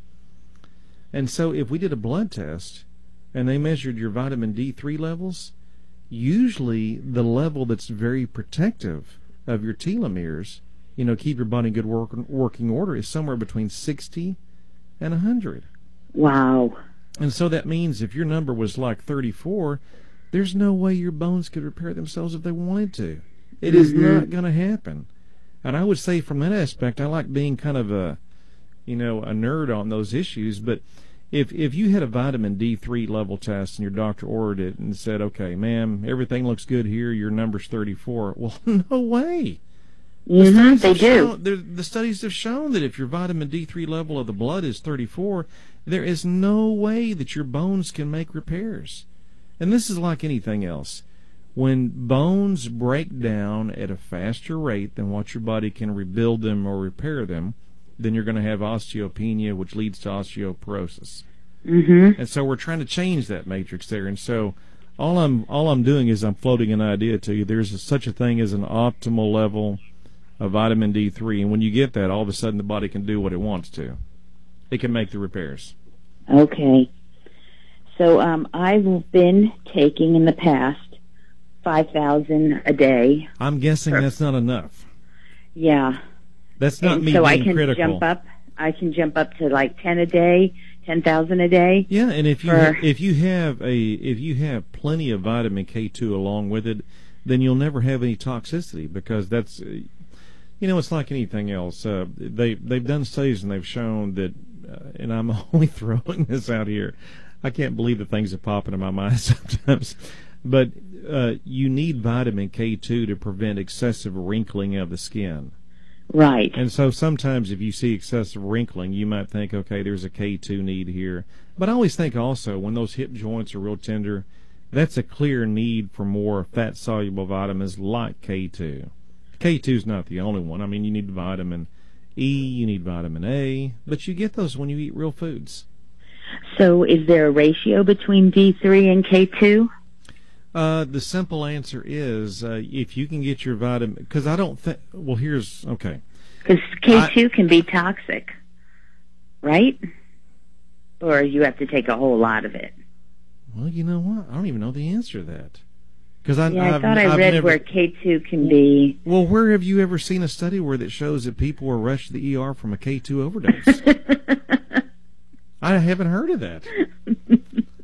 And so if we did a blood test and they measured your vitamin D3 levels, usually the level that's very protective of your telomeres, keep your body in good working order, is somewhere between 60 and 100. Wow. And so that means if your number was like 34, there's no way your bones could repair themselves if they wanted to. It is not going to happen. And I would say from that aspect, I like being kind of a nerd on those issues. But if you had a vitamin D3 level test and your doctor ordered it and said, okay, ma'am, everything looks good here, your number's 34. Well, no way. They do. The studies have shown that if your vitamin D3 level of the blood is 34, there is no way that your bones can make repairs. And this is like anything else. When bones break down at a faster rate than what your body can rebuild them or repair them, then you're going to have osteopenia, which leads to osteoporosis. Mm-hmm. And so we're trying to change that matrix there. And so all I'm doing is I'm floating an idea to you. There's such a thing as an optimal level of vitamin D3, and when you get that, all of a sudden the body can do what it wants to. It can make the repairs. Okay. So I've been taking in the past 5,000 a day. I'm guessing that's not enough. Yeah. That's not me so being I can critical. I can jump up to like 10 a day, 10,000 a day. Yeah, and if you have plenty of vitamin K2 along with it, then you'll never have any toxicity because that's it's like anything else. They've done studies and they've shown that, and I'm only throwing this out here. I can't believe the things that pop into my mind sometimes. But you need vitamin K2 to prevent excessive wrinkling of the skin. Right. And so sometimes if you see excessive wrinkling, you might think, okay, there's a K2 need here. But I always think also when those hip joints are real tender, that's a clear need for more fat-soluble vitamins like K2. K2 is not the only one. I mean, you need vitamin E, you need vitamin A, but you get those when you eat real foods. So is there a ratio between D3 and K2? The simple answer is if you can get your vitamin, because I don't think, well, here's, okay. Because K2 can be toxic, right? Or you have to take a whole lot of it. Well, you know what? I don't even know the answer to that. Because I thought I read where K2 can be. Well, where have you ever seen a study where that shows that people were rushed to the ER from a K2 overdose? I haven't heard of that.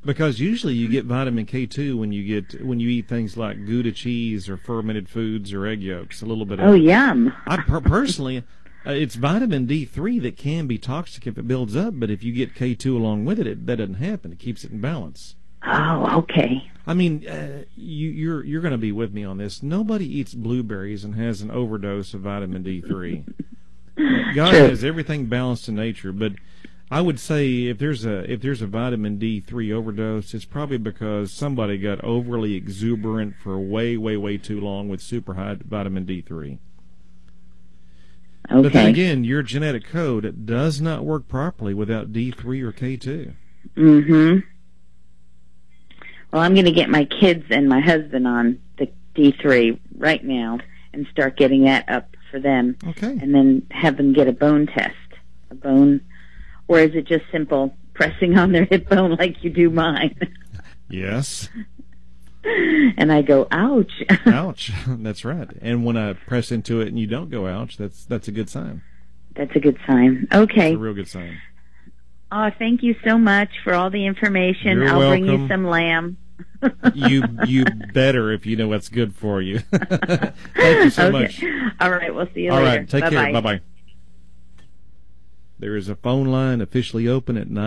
Because usually you get vitamin K2 when you eat things like Gouda cheese or fermented foods or egg yolks. A little bit of. Oh, yum! Personally, it's vitamin D3 that can be toxic if it builds up, but if you get K2 along with it, that doesn't happen. It keeps it in balance. Oh, okay. I mean, you're going to be with me on this. Nobody eats blueberries and has an overdose of vitamin D3. God has everything balanced in nature, but I would say if there's a vitamin D3 overdose, it's probably because somebody got overly exuberant for way too long with super high vitamin D3. Okay. But then again, your genetic code does not work properly without D3 or K2. Mm-hmm. Well, I'm going to get my kids and my husband on the D3 right now and start getting that up for them. Okay. And then have them get a bone test. A bone, or is it just simple pressing on their hip bone like you do mine? Yes. And I go, ouch. Ouch. That's right. And when I press into it and you don't go ouch, that's a good sign. That's a good sign. Okay. It's a real good sign. Oh, thank you so much for all the information. You're I'll welcome. bring you some lamb. You better if you know what's good for you. Thank you so much. All right, we'll see you all later. All right, take Bye-bye. care. Bye-bye. There is a phone line officially open at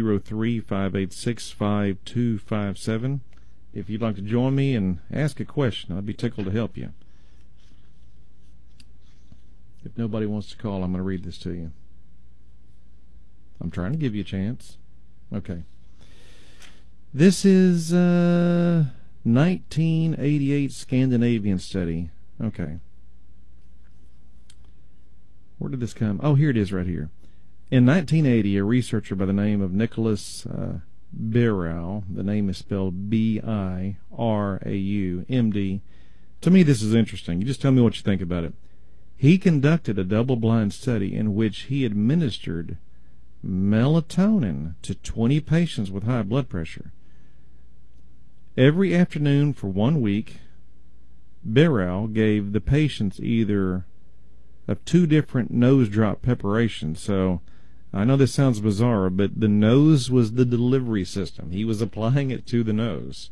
903-586-5257. If you'd like to join me and ask a question, I'd be tickled to help you. If nobody wants to call, I'm going to read this to you. I'm trying to give you a chance. Okay. This is 1988 Scandinavian study. Okay. Where did this come? Oh, here it is right here. In 1980, a researcher by the name of Nicholas Birau, the name is spelled B-I-R-A-U, M.D. To me, this is interesting. You just tell me what you think about it. He conducted a double-blind study in which he administered melatonin to 20 patients with high blood pressure. Every afternoon for 1 week, Birau gave the patients either of two different nose drop preparations. So I know this sounds bizarre, but the nose was the delivery system. He was applying it to the nose.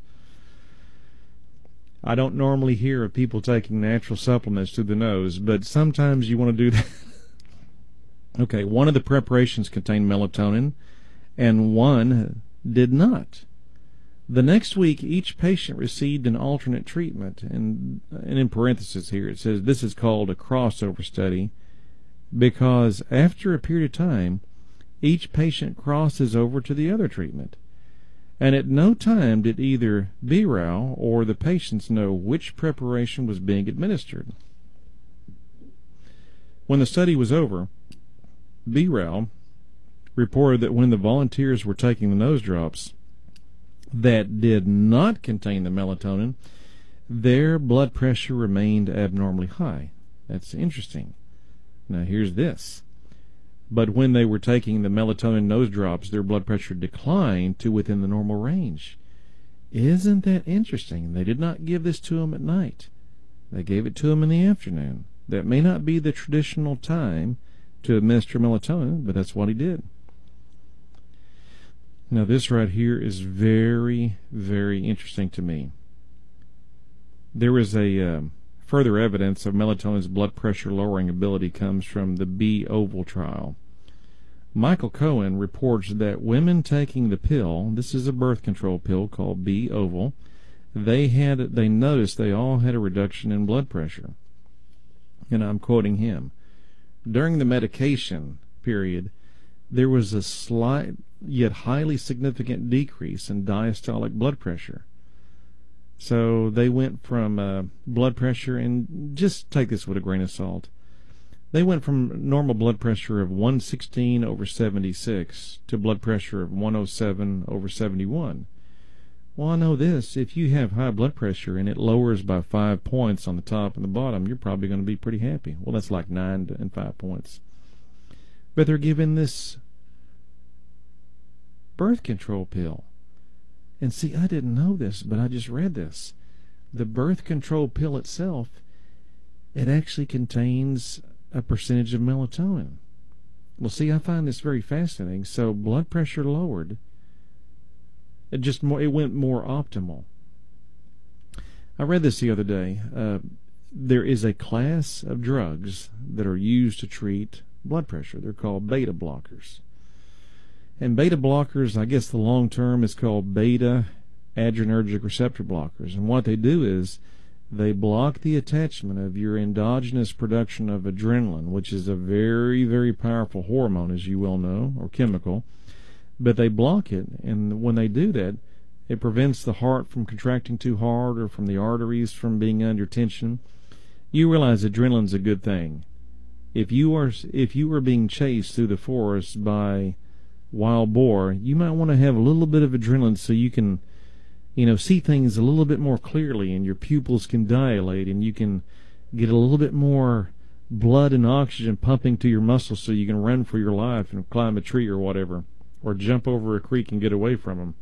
I don't normally hear of people taking natural supplements to the nose, but sometimes you want to do that. Okay, one of the preparations contained melatonin, and one did not. The next week, each patient received an alternate treatment, and in parentheses here it says this is called a crossover study because after a period of time, each patient crosses over to the other treatment. And at no time did either Birau or the patients know which preparation was being administered. When the study was over, Birau reported that when the volunteers were taking the nose drops that did not contain the melatonin, their blood pressure remained abnormally high. That's interesting. Now here's this. But when they were taking the melatonin nose drops, their blood pressure declined to within the normal range. Isn't that interesting? They did not give this to them at night. They gave it to them in the afternoon. That may not be the traditional time to administer melatonin, but that's what he did. Now this right here is very, very interesting to me. There is a further evidence of melatonin's blood pressure lowering ability comes from the B-Oval trial. Michael Cohen reports that women taking the pill, this is a birth control pill called B-Oval, they noticed they all had a reduction in blood pressure. And I'm quoting him. During the medication period, there was a slight yet highly significant decrease in diastolic blood pressure. So they went from blood pressure, and just take this with a grain of salt, they went from normal blood pressure of 116/76 to blood pressure of 107/71. Well, I know this, if you have high blood pressure and it lowers by 5 points on the top and the bottom, you're probably going to be pretty happy. Well, that's like 9 and 5 points. But they're giving this birth control pill. And see, I didn't know this, but I just read this. The birth control pill itself, it actually contains a percentage of melatonin. Well, see, I find this very fascinating. So blood pressure lowered, It went more optimal. I read this the other day. There is a class of drugs that are used to treat blood pressure. They're called beta blockers. And beta blockers, I guess the long term is called beta adrenergic receptor blockers. And what they do is they block the attachment of your endogenous production of adrenaline, which is a very, very powerful hormone, as you well know, or chemical. But they block it, and when they do that, it prevents the heart from contracting too hard or from the arteries from being under tension. You realize adrenaline's a good thing. If you are being chased through the forest by wild boar, you might want to have a little bit of adrenaline so you can, see things a little bit more clearly, and your pupils can dilate, and you can get a little bit more blood and oxygen pumping to your muscles so you can run for your life and climb a tree or whatever, or jump over a creek and get away from them.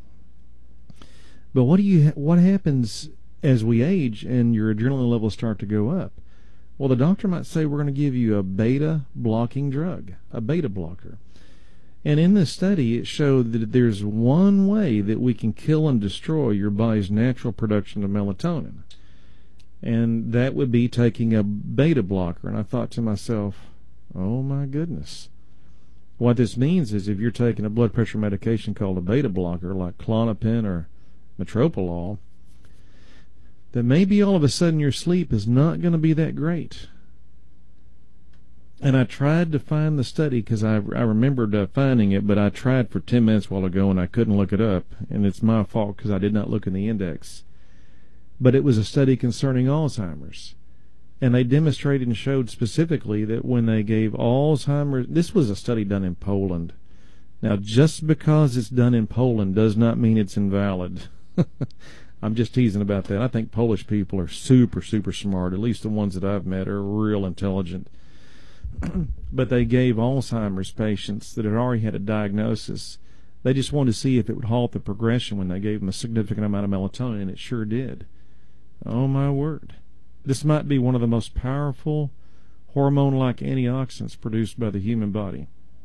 But what happens as we age and your adrenaline levels start to go up? Well, the doctor might say, we're going to give you a beta blocking drug, a beta blocker. And in this study, it showed that there's one way that we can kill and destroy your body's natural production of melatonin. And that would be taking a beta blocker. And I thought to myself, oh my goodness. What this means is if you're taking a blood pressure medication called a beta blocker, like Klonopin or Metoprolol, that maybe all of a sudden your sleep is not going to be that great. And I tried to find the study because I remembered finding it, but I tried for 10 minutes a while ago and I couldn't look it up. And it's my fault because I did not look in the index. But it was a study concerning Alzheimer's. And they demonstrated and showed specifically that when they gave Alzheimer's, this was a study done in Poland. Now, just because it's done in Poland does not mean it's invalid. I'm just teasing about that. I think Polish people are super, super smart. At least the ones that I've met are real intelligent. But they gave Alzheimer's patients that had already had a diagnosis, they just wanted to see if it would halt the progression when they gave them a significant amount of melatonin, and it sure did. Oh, my word. This might be one of the most powerful hormone-like antioxidants produced by the human body.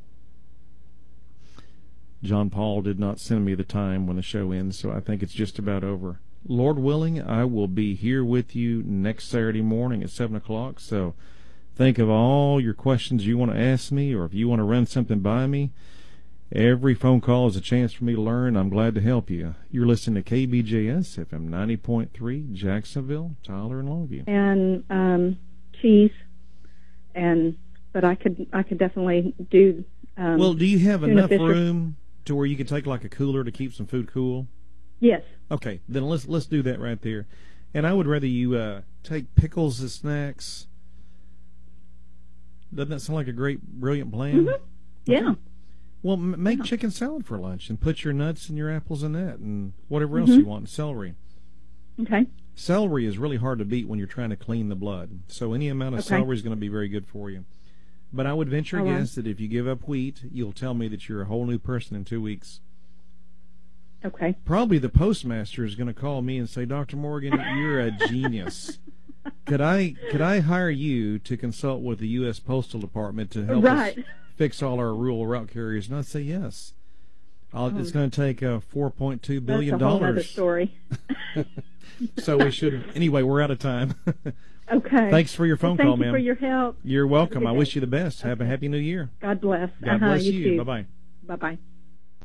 John Paul did not send me the time when the show ends, so I think it's just about over. Lord willing, I will be here with you next Saturday morning at 7 o'clock, so think of all your questions you want to ask me, or if you want to run something by me. Every phone call is a chance for me to learn. I'm glad to help you. You're listening to KBJS FM 90.3, Jacksonville, Tyler, and Longview. And cheese, but I could definitely do. Well, do you have enough room to where you can take like a cooler to keep some food cool? Yes. Okay, then let's do that right there. And I would rather you take pickles as snacks. Doesn't that sound like a great, brilliant plan? Mm-hmm. Yeah. Okay. Well, make chicken salad for lunch and put your nuts and your apples in that and whatever else you want. Celery. Okay. Celery is really hard to beat when you're trying to clean the blood. So any amount of celery is going to be very good for you. But I would venture a guess that if you give up wheat, you'll tell me that you're a whole new person in 2 weeks. Okay. Probably the postmaster is going to call me and say, Dr. Morgan, you're a genius. Could I hire you to consult with the U.S. Postal Department to help us fix all our rural route carriers? And I'd say yes. It's going to take $4.2 billion. That's a whole other story. So we should. Anyway, we're out of time. Okay. Thanks for your phone call, ma'am. Thank you for your help. You're welcome. I wish you the best. Have a happy new year. God bless. God bless you you. too. Bye-bye. Bye-bye.